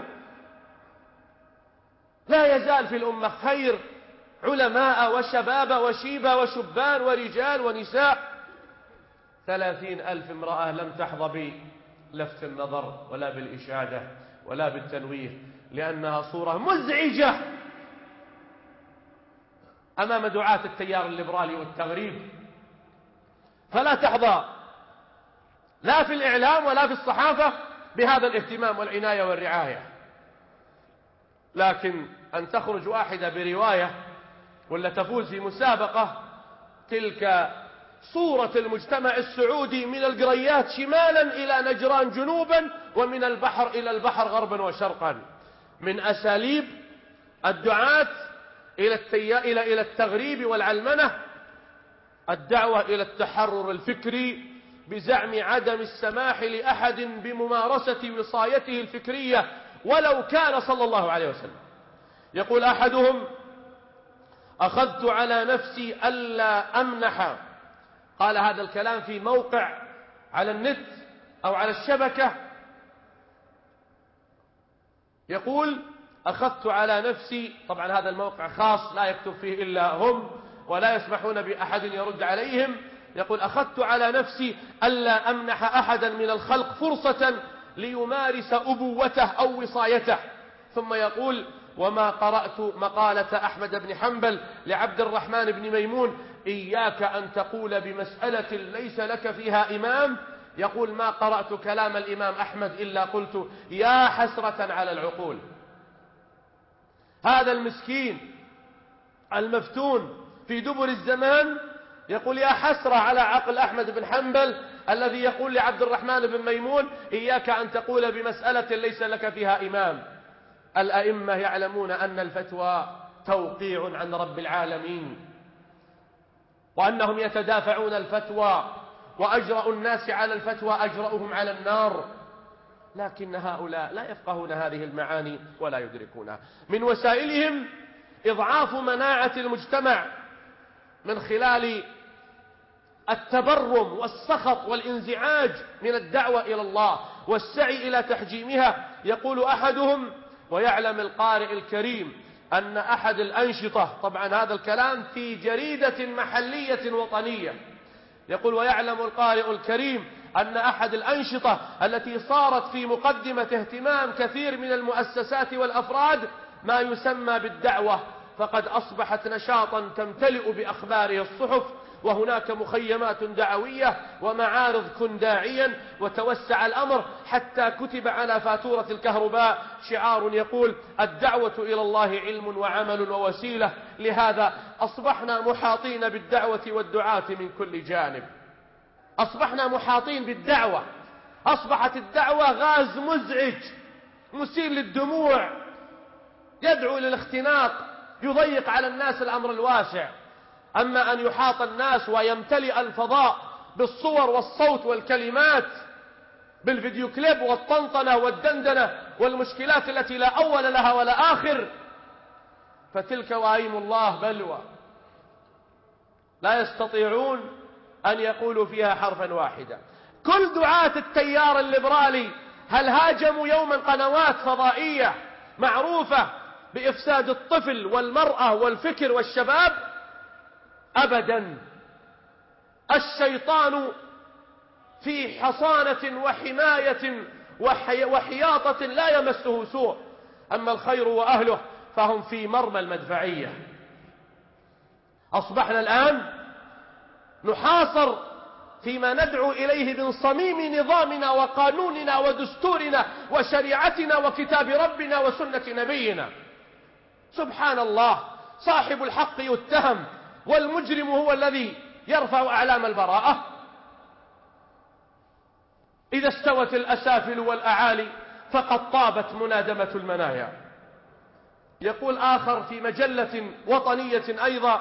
لا يزال في الأمة خير، علماء وشباب وشيبة وشبان ورجال ونساء. 30,000 امرأة لم تحظى بلفت النظر ولا بالإشادة ولا بالتنويه، لأنها صورة مزعجة أمام دعاة التيار الليبرالي والتغريب، فلا تحظى لا في الإعلام ولا في الصحافة بهذا الاهتمام والعناية والرعاية. لكن أن تخرج واحدة برواية ولا تفوز في مسابقة، تلك صورة المجتمع السعودي من القريات شمالا إلى نجران جنوبا، ومن البحر إلى البحر غربا وشرقا، من أساليب الدعاة إلى التغريب والعلمنة، الدعوة إلى التحرر الفكري بزعم عدم السماح لأحد بممارسة وصايته الفكرية ولو كان صلى الله عليه وسلم. يقول أحدهم: أخذت على نفسي ألا أمنح، قال هذا الكلام في موقع على النت أو على الشبكة، يقول أخذت على نفسي، طبعا هذا الموقع خاص لا يكتب فيه إلا هم ولا يسمحون بأحد يرد عليهم. يقول أخذت على نفسي ألا أمنح أحدا من الخلق فرصة ليمارس أبوته أو وصايته. ثم يقول وما قرأت مقالة أحمد بن حنبل لعبد الرحمن بن ميمون إياك أن تقول بمسألة ليس لك فيها إمام. يقول ما قرأت كلام الإمام أحمد إلا قلت يا حسرة على العقول. هذا المسكين المفتون في دبر الزمان يقول يا حسرة على عقل أحمد بن حنبل الذي يقول لعبد الرحمن بن ميمون إياك أن تقول بمسألة ليس لك فيها إمام. الأئمة يعلمون أن الفتوى توقيع عن رب العالمين، وأنهم يتدافعون الفتوى، وأجرأ الناس على الفتوى أجرأهم على النار، لكن هؤلاء لا يفقهون هذه المعاني ولا يدركونها. من وسائلهم إضعاف مناعة المجتمع من خلال التبرم والسخط والانزعاج من الدعوة إلى الله والسعي إلى تحجيمها. يقول أحدهم ويعلم القارئ الكريم أن أحد الأنشطة، طبعا هذا الكلام في جريدة محلية وطنية، يقول ويعلم القارئ الكريم أن أحد الأنشطة التي صارت في مقدمة اهتمام كثير من المؤسسات والأفراد ما يسمى بالدعوة، فقد أصبحت نشاطا تمتلئ بأخباره الصحف، وهناك مخيمات دعوية ومعارض كن داعيا، وتوسع الأمر حتى كتب على فاتورة الكهرباء شعار يقول الدعوة إلى الله علم وعمل ووسيلة. لهذا أصبحنا محاطين بالدعوة والدعاة من كل جانب، أصبحنا محاطين بالدعوة، أصبحت الدعوة غاز مزعج مثير للدموع يدعو للاختناق، يضيق على الناس الأمر الواسع. أما أن يحاط الناس ويمتلئ الفضاء بالصور والصوت والكلمات، بالفيديو كليب والطنطنة والدندنة والمشكلات التي لا أول لها ولا آخر، فتلك وأيم الله بلوى لا يستطيعون أن يقولوا فيها حرفا واحدا. كل دعاة التيار الليبرالي هل هاجموا يوما قنوات فضائية معروفة بإفساد الطفل والمرأة والفكر والشباب؟ أبدا. الشيطان في حصانة وحماية وحياطة لا يمسه سوء، أما الخير وأهله فهم في مرمى المدفعية. أصبحنا الآن نحاصر فيما ندعو إليه من صميم نظامنا وقانوننا ودستورنا وشريعتنا وكتاب ربنا وسنة نبينا. سبحان الله، صاحب الحق يتهم والمجرم هو الذي يرفع أعلام البراءة. إذا استوت الأسافل والأعالي فقد طابت منادمة المنايا. يقول آخر في مجلة وطنية أيضا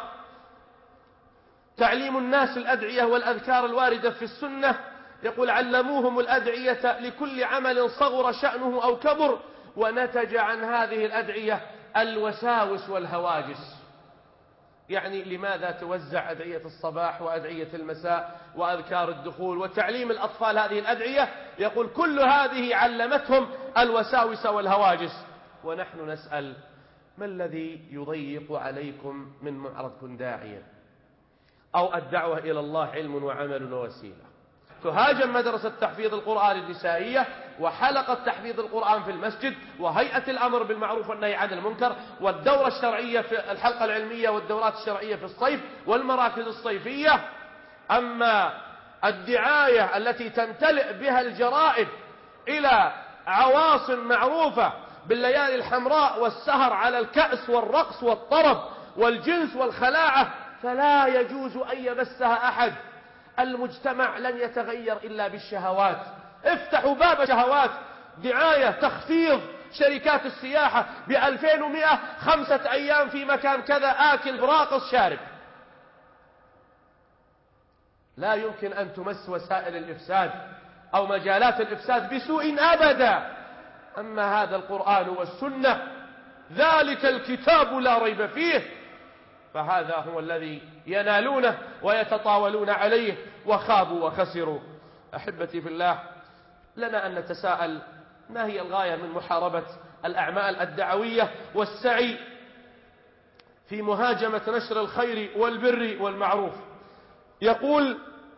تعليم الناس الأدعية والأذكار الواردة في السنة، يقول علموهم الأدعية لكل عمل صغر شأنه أو كبر، ونتج عن هذه الأدعية الوساوس والهواجس. يعني لماذا توزع أدعية الصباح وأدعية المساء وأذكار الدخول وتعليم الأطفال هذه الأدعية؟ يقول كل هذه علمتهم الوساوس والهواجس، ونحن نسأل ما الذي يضيق عليكم من معرض كن داعيا أو الدعوة إلى الله علم وعمل ووسيلة؟ تهاجم مدرسة تحفيظ القرآن النسائية وحلقة تحفيظ القرآن في المسجد وهيئة الأمر بالمعروف والنهي عن المنكر والدورة الشرعية في الحلقة العلمية والدورات الشرعية في الصيف والمراكز الصيفية. أما الدعاية التي تمتلئ بها الجرائد إلى عواصم معروفة بالليالي الحمراء والسهر على الكأس والرقص والطرب والجنس والخلاعة فلا يجوز أن يمسها أحد. المجتمع لن يتغير إلا بالشهوات. افتحوا باب شهوات، دعاية تخفيض شركات السياحة ب2100 5 أيام في مكان كذا، آكل براقص شارب. لا يمكن أن تمس وسائل الإفساد أو مجالات الإفساد بسوء أبدا. أما هذا القرآن والسنة ذلك الكتاب لا ريب فيه، فهذا هو الذي ينالونه ويتطاولون عليه وخابوا وخسروا. أحبتي في الله، لنا أن نتساءل ما هي الغاية من محاربة الأعمال الدعوية والسعي في مهاجمة نشر الخير والبر والمعروف. يقول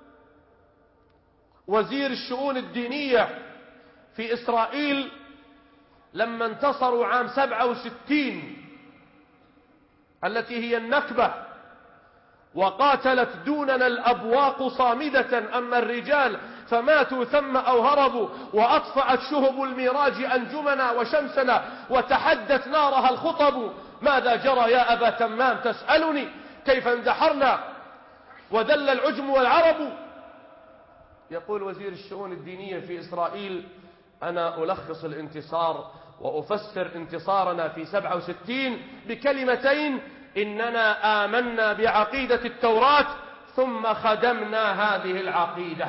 وزير الشؤون الدينية في إسرائيل لما انتصروا عام 67 التي هي النكبة وقاتلت دوننا الأبواق صامدة، أما الرجال فماتوا ثم أو هربوا، وأطفأت شهب الميراج أنجمنا وشمسنا، وتحدت نارها الخطب. ماذا جرى يا أبا تمام تسألني؟ كيف اندحرنا وذل العجم والعرب؟ يقول وزير الشؤون الدينية في إسرائيل: أنا ألخص الانتصار وأفسر انتصارنا في 67 بكلمتين: إننا آمنا بعقيدة التوراة ثم خدمنا هذه العقيدة.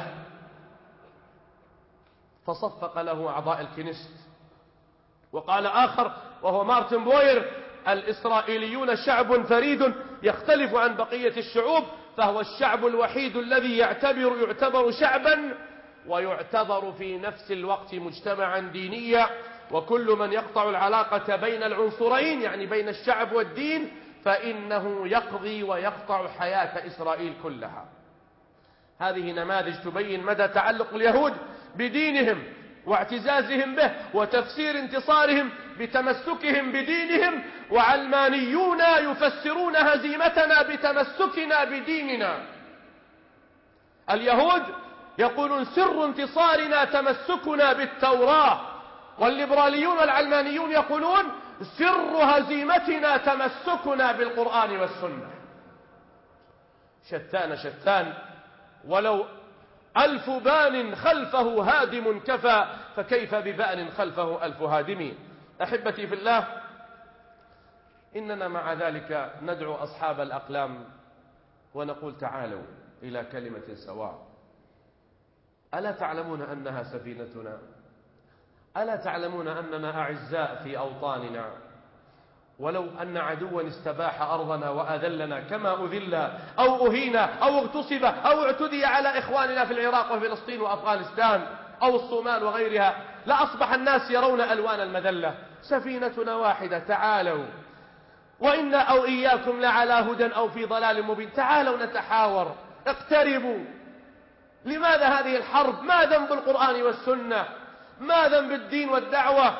فصفق له أعضاء الكنيست. وقال آخر وهو مارتن بوير: الإسرائيليون شعب فريد يختلف عن بقية الشعوب، فهو الشعب الوحيد الذي يعتبر شعبا ويعتبر في نفس الوقت مجتمعا دينيا، وكل من يقطع العلاقة بين العنصرين يعني بين الشعب والدين فإنه يقضي ويقطع حياة إسرائيل كلها. هذه نماذج تبين مدى تعلق اليهود بدينهم واعتزازهم به وتفسير انتصارهم بتمسكهم بدينهم، وعلمانيون يفسرون هزيمتنا بتمسكنا بديننا. اليهود يقولون سر انتصارنا تمسكنا بالتوراة، والليبراليون والعلمانيون يقولون سر هزيمتنا تمسكنا بالقرآن والسنة. شتان، ولو 1000 بان خلفه هادم كفى، فكيف ببان خلفه 1000 هادم. أحبتي في الله، إننا مع ذلك ندعو أصحاب الأقلام ونقول: تعالوا إلى كلمة سواء. ألا تعلمون أنها سفينتنا؟ ألا تعلمون أننا أعزاء في أوطاننا؟ ولو أن عدوا استباح أرضنا وأذلنا كما أذل أو أهينا أو اغتصب أو اعتدي على إخواننا في العراق وفلسطين وأفغانستان أو الصومال وغيرها، لأصبح الناس يرون ألوان المذلة. سفينتنا واحدة، تعالوا، وإنا أو إياكم لعلى هدى أو في ضلال مبين. تعالوا نتحاور، اقتربوا. لماذا هذه الحرب؟ ما ذنب القرآن والسنة؟ ما ذنب الدين والدعوة؟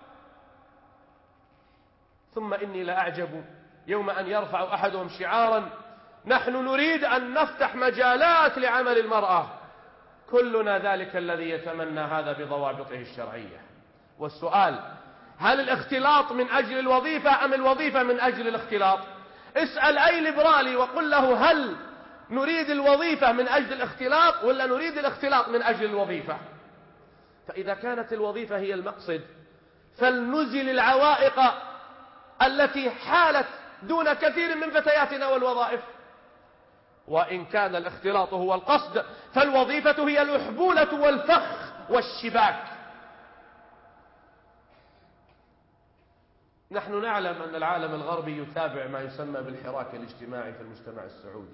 ثم إني لأعجب يوم أن يرفع أحدهم شعارا: نحن نريد أن نفتح مجالات لعمل المرأة. كلنا ذلك الذي يتمنى هذا بضوابطه الشرعية. والسؤال: هل الاختلاط من أجل الوظيفة أم الوظيفة من أجل الاختلاط؟ اسأل أي ليبرالي وقل له: هل نريد الوظيفة من أجل الاختلاط ولا نريد الاختلاط من أجل الوظيفة؟ فإذا كانت الوظيفة هي المقصد فلنزل العوائق التي حالت دون كثير من فتياتنا والوظائف. وإن كان الاختلاط هو القصد فالوظيفة هي الأحبولة والفخ والشباك. نحن نعلم أن العالم الغربي يتابع ما يسمى بالحراك الاجتماعي في المجتمع السعودي،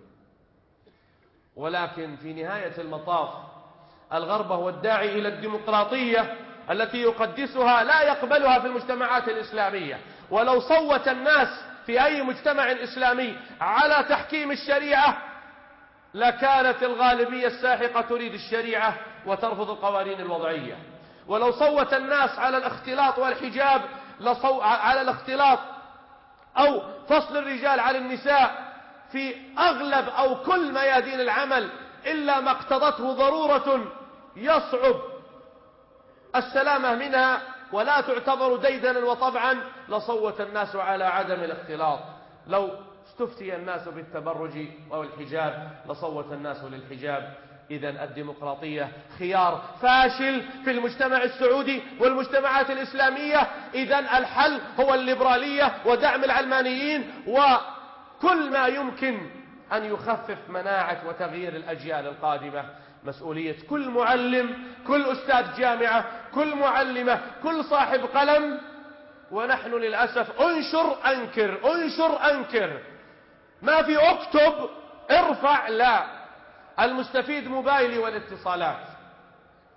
ولكن في نهاية المطاف الغرب هو الداعي إلى الديمقراطية التي يقدسها لا يقبلها في المجتمعات الإسلامية. ولو صوت الناس في أي مجتمع إسلامي على تحكيم الشريعة لكانت الغالبية الساحقة تريد الشريعة وترفض القوانين الوضعية. ولو صوت الناس على الاختلاط والحجاب على الاختلاط أو فصل الرجال على النساء في أغلب أو كل ميادين العمل إلا ما اقتضته ضرورة يصعب السلامة منها ولا تعتبر ديدنا وطبعا، لصوت الناس على عدم الاختلاط. لو استفتي الناس بالتبرج أو الحجاب لصوت الناس للحجاب. إذن الديمقراطية خيار فاشل في المجتمع السعودي والمجتمعات الإسلامية. إذن الحل هو الليبرالية ودعم العلمانيين وكل ما يمكن أن يخفف مناعة وتغيير الأجيال القادمة. مسؤولية كل معلم، كل أستاذ جامعة، كل معلمة، كل صاحب قلم. ونحن للأسف انشر أنكر، ما في اكتب ارفع، لا، المستفيد موبايلي والاتصالات.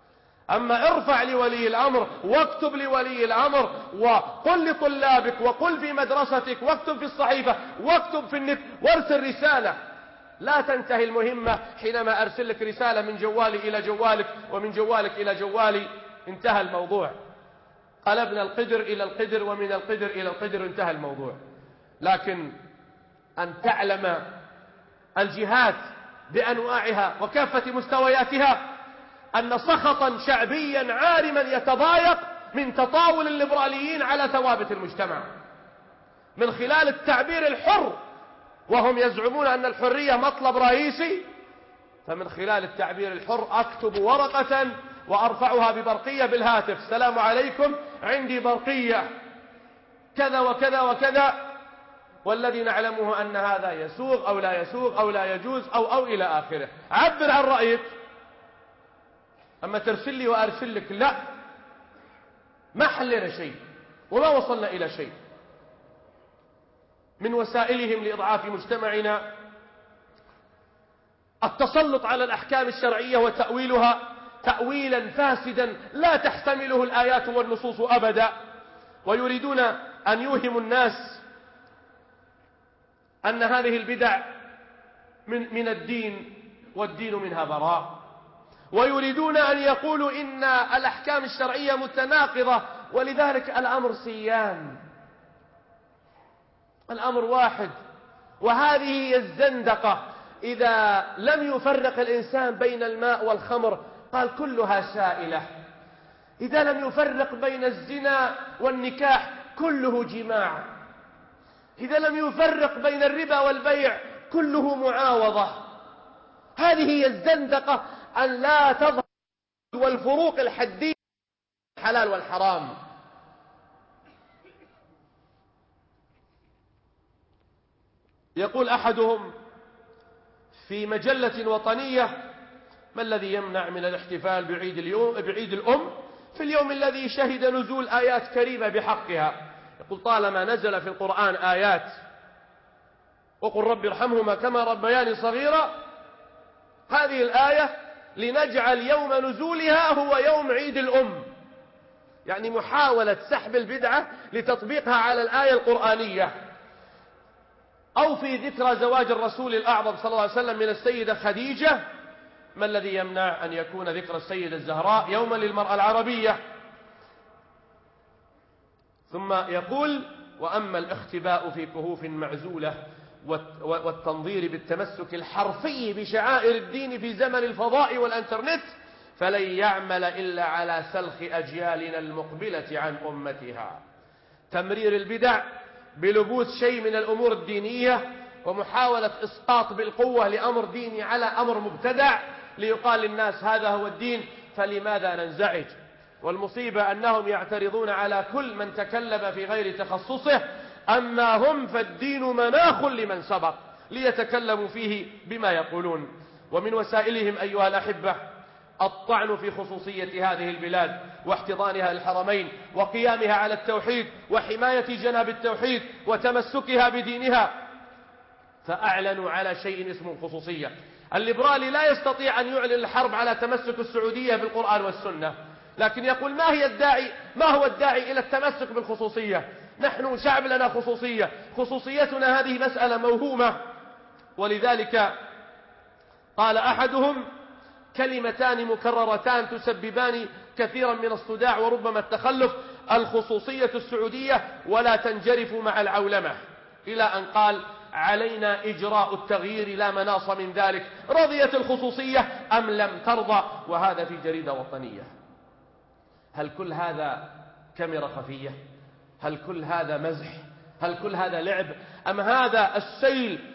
أما ارفع لولي الأمر واكتب لولي الأمر وقل لطلابك وقل في مدرستك واكتب في الصحيفة واكتب في النت وارسل رسالة. لا تنتهي المهمة حينما أرسل لك رسالة من جوالي إلى جوالك ومن جوالك إلى جوالي، انتهى الموضوع. قلبنا القدر إلى القدر ومن القدر إلى القدر، انتهى الموضوع. لكن أن تعلم الجهات بأنواعها وكافة مستوياتها أن سخطا شعبيا عارما يتضايق من تطاول الليبراليين على ثوابت المجتمع من خلال التعبير الحر، وهم يزعمون أن الحرية مطلب رئيسي. فمن خلال التعبير الحر أكتب ورقة وأرفعها ببرقية بالهاتف: السلام عليكم، عندي برقية كذا وكذا وكذا، والذي نعلمه أن هذا يسوغ أو لا يسوغ أو لا يجوز أو إلى آخره. عبر عن رأيك. أما ترسل لي وأرسل لك، لا، ما حلنا شيء وما وصلنا إلى شيء. من وسائلهم لإضعاف مجتمعنا التسلط على الأحكام الشرعية وتأويلها تأويلا فاسدا لا تحتمله الآيات والنصوص أبدا، ويريدون أن يوهموا الناس أن هذه البدع من الدين والدين منها براء، ويريدون أن يقولوا إن الأحكام الشرعية متناقضة، ولذلك الأمر سيان، الأمر واحد. وهذه هي الزندقة. إذا لم يفرق الإنسان بين الماء والخمر قال كلها سائلة. إذا لم يفرق بين الزنا والنكاح كله جماع. إذا لم يفرق بين الربا والبيع كله معاوضة. هذه هي الزندقة، أن لا تظهر والفروق الحدية الحلال والحرام. يقول أحدهم في مجلة وطنية: ما الذي يمنع من الاحتفال بعيد الأم في اليوم الذي شهد نزول آيات كريمة بحقها؟ يقول: طالما نزل في القرآن آيات وقل رب ارحمهما كما ربياني صغيرا، هذه الآية لنجعل يوم نزولها هو يوم عيد الأم، يعني محاولة سحب البدعة لتطبيقها على الآية القرآنية. أو في ذكرى زواج الرسول الأعظم صلى الله عليه وسلم من السيدة خديجة: ما الذي يمنع أن يكون ذكرى السيدة الزهراء يوما للمرأة العربية؟ ثم يقول: وأما الاختباء في كهوف معزولة والتنظير بالتمسك الحرفي بشعائر الدين في زمن الفضاء والانترنت فلن يعمل إلا على سلخ أجيالنا المقبلة عن أمتها. تمرير البدع بلبوس شيء من الأمور الدينية ومحاولة إسقاط بالقوة لأمر ديني على أمر مبتدع ليقال للناس هذا هو الدين، فلماذا ننزعج؟ والمصيبة أنهم يعترضون على كل من تكلم في غير تخصصه: أما هم فالدين مناخ لمن سبق، ليتكلموا فيه بما يقولون. ومن وسائلهم أيها الأحبة الطعن في خصوصية هذه البلاد واحتضانها الحرمين وقيامها على التوحيد وحماية جناب التوحيد وتمسكها بدينها، فأعلنوا على شيء اسمه الخصوصية. الليبرالي لا يستطيع أن يعلن الحرب على تمسك السعودية بالقرآن والسنة، لكن يقول ما هو الداعي إلى التمسك بالخصوصية؟ نحن شعب لنا خصوصية، خصوصيتنا هذه مسألة موهومة. ولذلك قال أحدهم: كلمتان مكررتان تسببان كثيرا من الصداع وربما التخلف: الخصوصية السعودية ولا تنجرف مع العولمة، إلى أن قال: علينا إجراء التغيير لا مناص من ذلك، رضيت الخصوصية أم لم ترضى. وهذا في جريدة وطنية. هل كل هذا كاميرا خفية؟ هل كل هذا مزح؟ هل كل هذا لعب؟ أم هذا السيل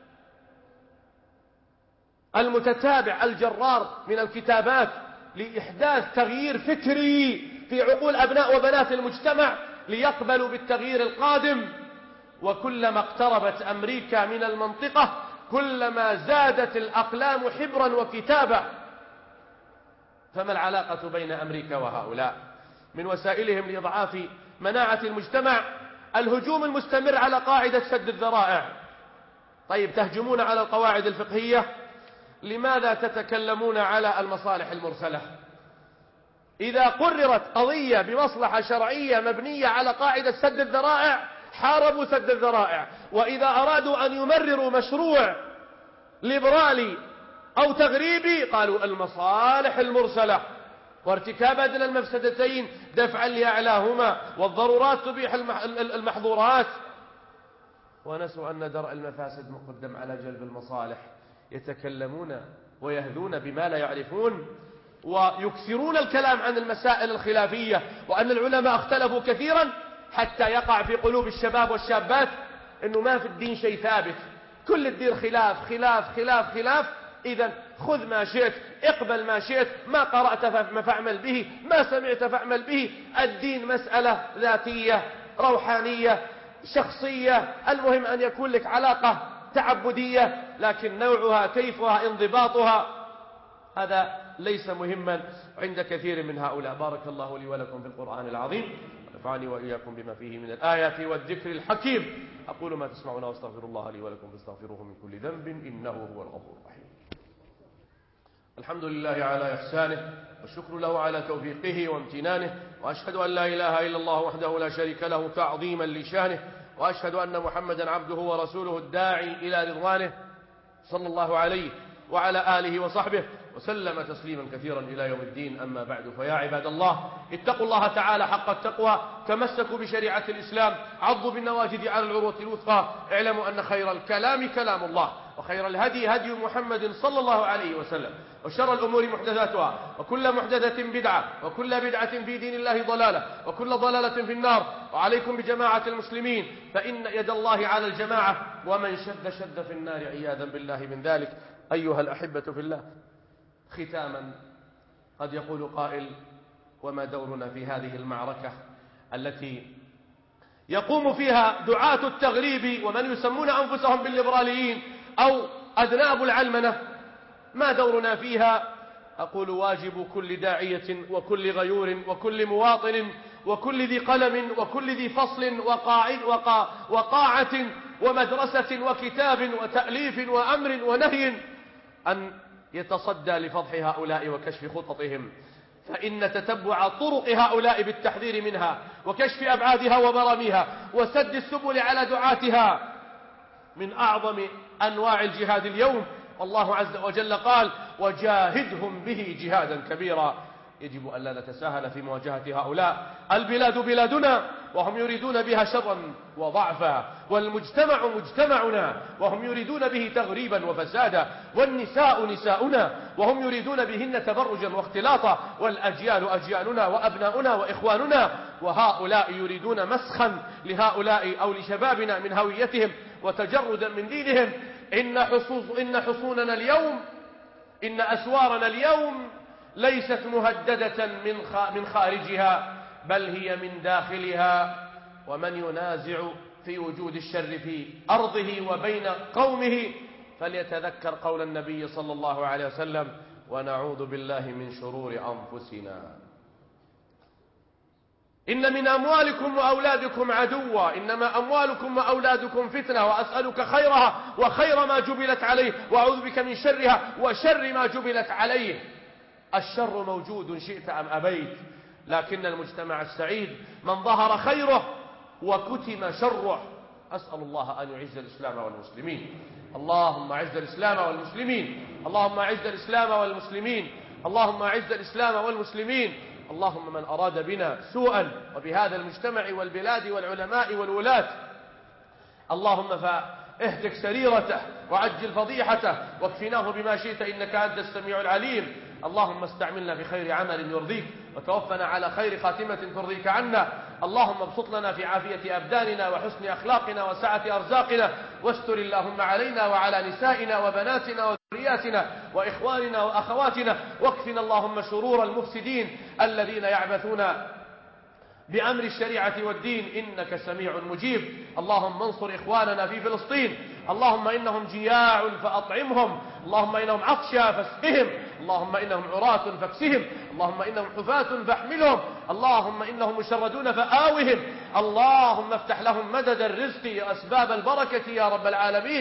المتتابع الجرار من الكتابات لإحداث تغيير فكري في عقول أبناء وبنات المجتمع ليقبلوا بالتغيير القادم؟ وكلما اقتربت أمريكا من المنطقة كلما زادت الأقلام حبرا وكتابة. فما العلاقة بين أمريكا وهؤلاء؟ من وسائلهم لإضعاف مناعة المجتمع الهجوم المستمر على قاعدة سد الذرائع. طيب، تهجمون على القواعد الفقهية، لماذا تتكلمون على المصالح المرسلة؟ إذا قررت قضية بمصلحة شرعية مبنية على قاعدة سد الذرائع حاربوا سد الذرائع، وإذا أرادوا أن يمرروا مشروع ليبرالي أو تغريبي قالوا المصالح المرسلة وارتكاب أدنى المفسدتين دفعا لأعلاهما، والضرورات تبيح المحظورات، ونسوا أن درء المفاسد مقدم على جلب المصالح. يتكلمون ويهذون بما لا يعرفون، ويكثرون الكلام عن المسائل الخلافية وأن العلماء اختلفوا كثيرا، حتى يقع في قلوب الشباب والشابات أنه ما في الدين شيء ثابت، كل الدين خلاف خلاف خلاف خلاف. إذا خذ ما شئت، اقبل ما شئت، ما قرأت فاعمل به، ما سمعت فاعمل به. الدين مسألة ذاتية روحانية شخصية، المهم أن يكون لك علاقة تعبدية، لكن نوعها كيفها انضباطها هذا ليس مهما عند كثير من هؤلاء. بارك الله لي ولكم في القرآن العظيم، ونفعني وإياكم بما فيه من الآيات والذكر الحكيم. أقول ما تسمعون واستغفر الله لي ولكم فاستغفروه من كل ذنب إنه هو الغفور الرحيم. الحمد لله على إحسانه، والشكر له على توفيقه وامتنانه، وأشهد أن لا إله إلا الله وحده لا شريك له تعظيما لشانه، وأشهد أن محمدا عبده ورسوله الداعي إلى رضوانه صلى الله عليه وعلى آله وصحبه وسلم تسليما كثيرا إلى يوم الدين. أما بعد، فيا عباد الله اتقوا الله تعالى حق التقوى، تمسكوا بشريعة الإسلام، عضوا بالنواجذ على العروة الوثقى. اعلموا أن خير الكلام كلام الله، وخير الهدي هدي محمد صلى الله عليه وسلم، وشر الأمور محدثاتها، وكل محدثة بدعة، وكل بدعة في دين الله ضلالة، وكل ضلالة في النار. وعليكم بجماعة المسلمين، فإن يد الله على الجماعة، ومن شد في النار عياذا بالله من ذلك. أيها الأحبة في الله، ختاما قد يقول قائل: وما دورنا في هذه المعركة التي يقوم فيها دعاة التغريب ومن يسمون أنفسهم بالليبراليين أو أذناب العلمنة؟ ما دورنا فيها؟ أقول: واجب كل داعية وكل غيور وكل مواطن وكل ذي قلم وكل ذي فصل وقاعة ومدرسة وكتاب وتأليف وأمر ونهي أن يتصدى لفضح هؤلاء وكشف خططهم، فإن تتبع طرق هؤلاء بالتحذير منها وكشف أبعادها ومراميها وسد السبل على دعاتها من أعظم أنواع الجهاد اليوم. والله عز وجل قال: وجاهدهم به جهادا كبيرا. يجب أن لا نتساهل في مواجهة هؤلاء. البلاد بلادنا وهم يريدون بها شرا وضعفا، والمجتمع مجتمعنا وهم يريدون به تغريبا وفسادا، والنساء نساؤنا وهم يريدون بهن تبرجا واختلاطا، والأجيال أجيالنا وأبناؤنا وإخواننا، وهؤلاء يريدون مسخا لهؤلاء أو لشبابنا من هويتهم وتجردا من دينهم. إن حصوننا اليوم، إن أسوارنا اليوم ليست مهددة من خارجها، بل هي من داخلها. ومن ينازع في وجود الشر في أرضه وبين قومه فليتذكر قول النبي صلى الله عليه وسلم: ونعوذ بالله من شرور أنفسنا. إن من أموالكم وأولادكم عدوا، إنما أموالكم وأولادكم فتنة، وأسألك خيرها وخير ما جبلت عليه، وأعوذ بك من شرها وشر ما جبلت عليه. الشر موجود شئت أم أبيت، لكن المجتمع السعيد من ظهر خيره وكتم شره. أسأل الله أن يعز الإسلام والمسلمين. اللهم أعز الإسلام والمسلمين، اللهم أعز الإسلام والمسلمين، اللهم أعز الإسلام والمسلمين. اللهم من أراد بنا سوءا وبهذا المجتمع والبلاد والعلماء والولاة، اللهم فاهتك سريرته وعجل فضيحته واكفناه بما شئت إنك أنت السميع العليم. اللهم استعملنا في خير عمل يرضيك، وتوفنا على خير خاتمة ترضيك عنا. اللهم ابسط لنا في عافية أبداننا وحسن أخلاقنا وسعة أرزاقنا، واستر اللهم علينا وعلى نسائنا وبناتنا وذرياتنا وإخواننا وأخواتنا، واكفنا اللهم شرور المفسدين الذين يعبثون بأمر الشريعة والدين، إنك سميع مجيب. اللهم انصر إخواننا في فلسطين، اللهم إنهم جياع فأطعمهم، اللهم إنهم عطشى فاسقهم، اللهم إنهم عراة فاكسهم، اللهم إنهم حفاة فاحملهم، اللهم إنهم مشردون فآوهم، اللهم افتح لهم مدد الرزق أسباب البركة يا رب العالمين.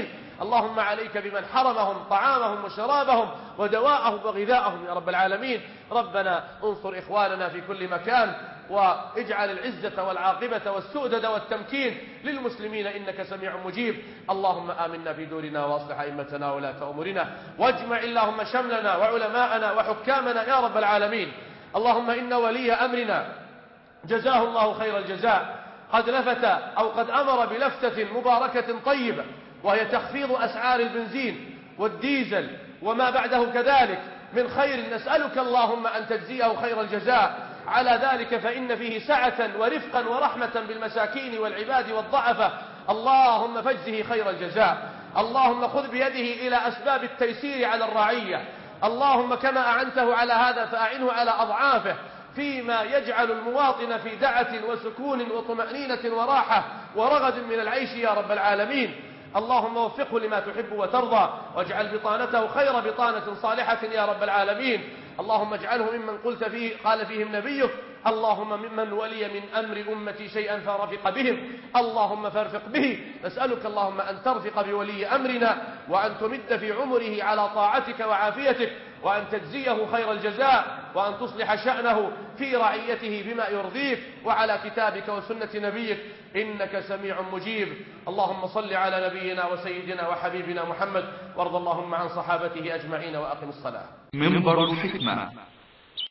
اللهم عليك بمن حرمهم طعامهم وشرابهم ودواءهم وغذاءهم يا رب العالمين. ربنا انصر إخواننا في كل مكان، واجعل العزة والعاقبة والسؤدد والتمكين للمسلمين إنك سميع مجيب. اللهم آمنا في دورنا وأصلح أئمتنا وولاة أمورنا، واجمع اللهم شملنا وعلماءنا وحكامنا يا رب العالمين. اللهم إن ولي أمرنا جزاه الله خير الجزاء قد لفت أو قد أمر بلفتة مباركة طيبة، وهي تخفيض أسعار البنزين والديزل وما بعده كذلك من خير. نسألك اللهم أن تجزيه خير الجزاء على ذلك، فإن فيه سعة ورفقا ورحمة بالمساكين والعباد والضعفة. اللهم فاجزه خير الجزاء. اللهم خذ بيده إلى أسباب التيسير على الرعية. اللهم كما أعنته على هذا فأعنه على أضعافه فيما يجعل المواطن في دعة وسكون وطمأنينة وراحة ورغد من العيش يا رب العالمين. اللهم وفقه لما تحب وترضى، واجعل بطانته خير بطانة صالحة يا رب العالمين. اللهم اجعله ممن قلت فيه قال فيهم نبيك اللهم ممن ولي من أمر أمتي شيئا فرفق بهم اللهم فارفق به. نسألك اللهم أن ترفق بولي أمرنا، وأن تمد في عمره على طاعتك وعافيتك، وأن تجزيه خير الجزاء، وأن تصلح شأنه في رعيته بما يرضيك وعلى كتابك وسنة نبيك إنك سميع مجيب. اللهم صل على نبينا وسيدنا وحبيبنا محمد، وارض اللهم عن صحابته أجمعين، وأقم الصلاة. منبر الحكمة.